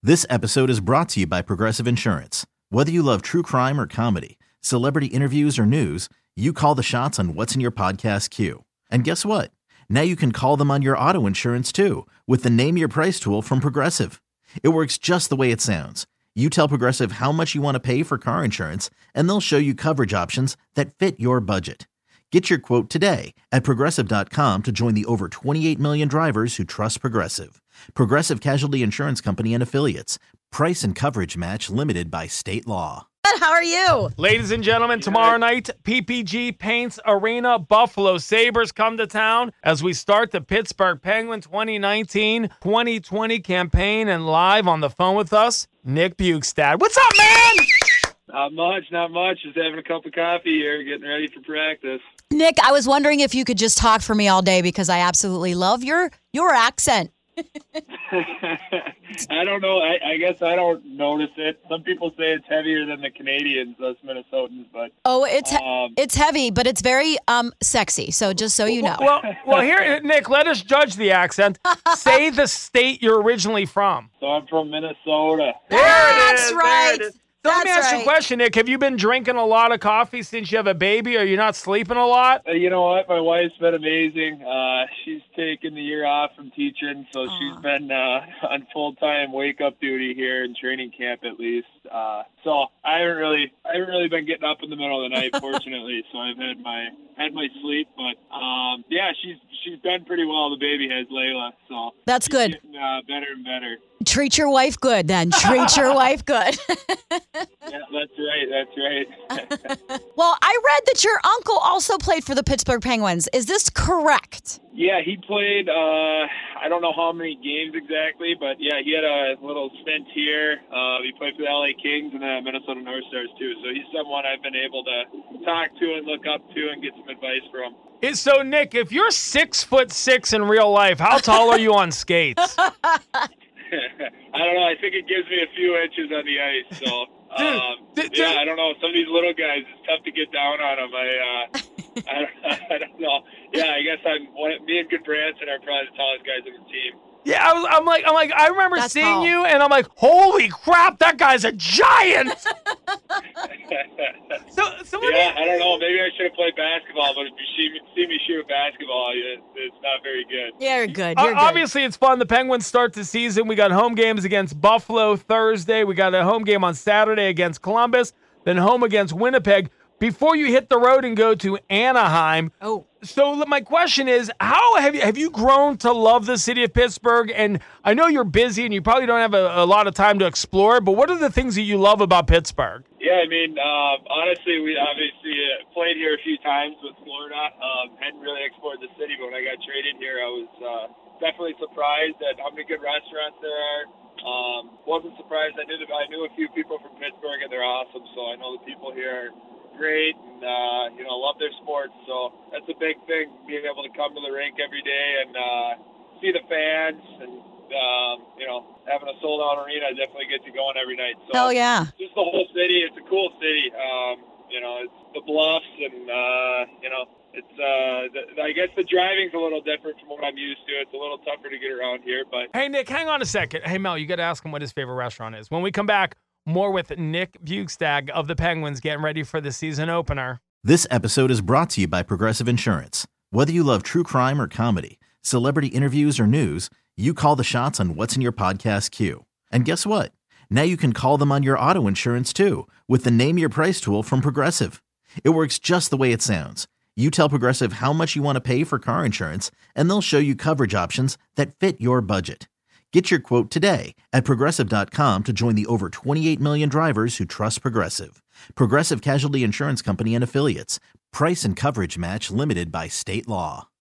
This episode is brought to you by Progressive Insurance. Whether you love true crime or comedy, celebrity interviews or news, you call the shots on what's in your podcast queue. And guess what? Now you can call them on your auto insurance too with the Name Your Price tool from Progressive. It works just the way it sounds. You tell Progressive how much you want to pay for car insurance, and they'll show you coverage options that fit your budget. Get your quote today at Progressive.com to join the over 28 million drivers who trust Progressive. Progressive Casualty Insurance Company and Affiliates. Price and coverage match limited by state law. How are you? Ladies and gentlemen, tomorrow night, PPG Paints Arena, Buffalo Sabres come to town as we start the Pittsburgh Penguin 2019-2020 campaign, and live on the phone with us, Nick Bjugstad. What's up, man? Not much. Just having a cup of coffee here, getting ready for practice. Nick, I was wondering if you could just talk for me all day because I absolutely love your accent. I don't know. I guess I don't notice it. Some people say it's heavier than the Canadians, us Minnesotans, but it's heavy, but it's very sexy. So just so you know. Well, here, Nick, let us judge the accent. Say the state you're originally from. So I'm from Minnesota. That's right. So let me ask you a question, Nick. Have you been drinking a lot of coffee since you have a baby? Are you not sleeping a lot? You know what? My wife's been amazing. She's taken the year off from teaching, so she's been on full-time wake-up duty here in training camp at least. So I haven't really been getting up in the middle of the night, fortunately. So I've had my sleep, but yeah, she's done pretty well. The baby has, Layla, so that's good. Getting, better and better. Treat your wife good, then. Treat your wife good. Yeah, that's right. Well, I read that your uncle also played for the Pittsburgh Penguins. Is this correct? Yeah, he played, I don't know how many games exactly, but yeah, he had a little stint here. He played for the LA Kings and the Minnesota North Stars too. So he's someone I've been able to talk to and look up to and get some advice from. So, Nick, if you're 6'6" in real life, how tall are you on skates? I don't know. I think it gives me a few inches on the ice. So, I don't know. Some of these little guys, it's tough to get down on them. I don't know. Yeah, I guess me and Goodbranson are probably the tallest guys on the team. Yeah, I'm like, I remember That's seeing tall. you, and I'm like, holy crap, that guy's a giant. So Yeah, I don't know. Maybe I should have played basketball, but if you see me shoot basketball, it's not very good. Yeah, you're good. You're good. Obviously, it's fun. The Penguins start the season. We got home games against Buffalo Thursday. We got a home game on Saturday against Columbus, then home against Winnipeg before you hit the road and go to Anaheim. Oh. So my question is, how have you grown to love the city of Pittsburgh? And I know you're busy and you probably don't have a lot of time to explore, but what are the things that you love about Pittsburgh? Yeah, I mean, honestly, we obviously played here a few times with Florida. Hadn't really explored the city, but when I got traded here, I was definitely surprised at how many good restaurants there are. Wasn't surprised. I knew a few people from Pittsburgh, and they're awesome. So I know the people here are great, and love their sports. So that's a big thing, being able to come to the rink every day and see the fans, and having a sold out arena definitely gets you going every night. So Hell yeah. just the whole city. It's a cool city. It's the bluffs, and I guess the driving's a little different from what I'm used to. It's a little tougher to get around here, but Hey, Nick, hang on a second. Hey, Mel, you got to ask him what his favorite restaurant is. When we come back, more with Nick Bjugstad of the Penguins getting ready for the season opener. This episode is brought to you by Progressive Insurance. Whether you love true crime or comedy, celebrity interviews or news, you call the shots on what's in your podcast queue. And guess what? Now you can call them on your auto insurance too with the Name Your Price tool from Progressive. It works just the way it sounds. You tell Progressive how much you want to pay for car insurance, and they'll show you coverage options that fit your budget. Get your quote today at Progressive.com to join the over 28 million drivers who trust Progressive. Progressive Casualty Insurance Company and Affiliates. Price and coverage match limited by state law.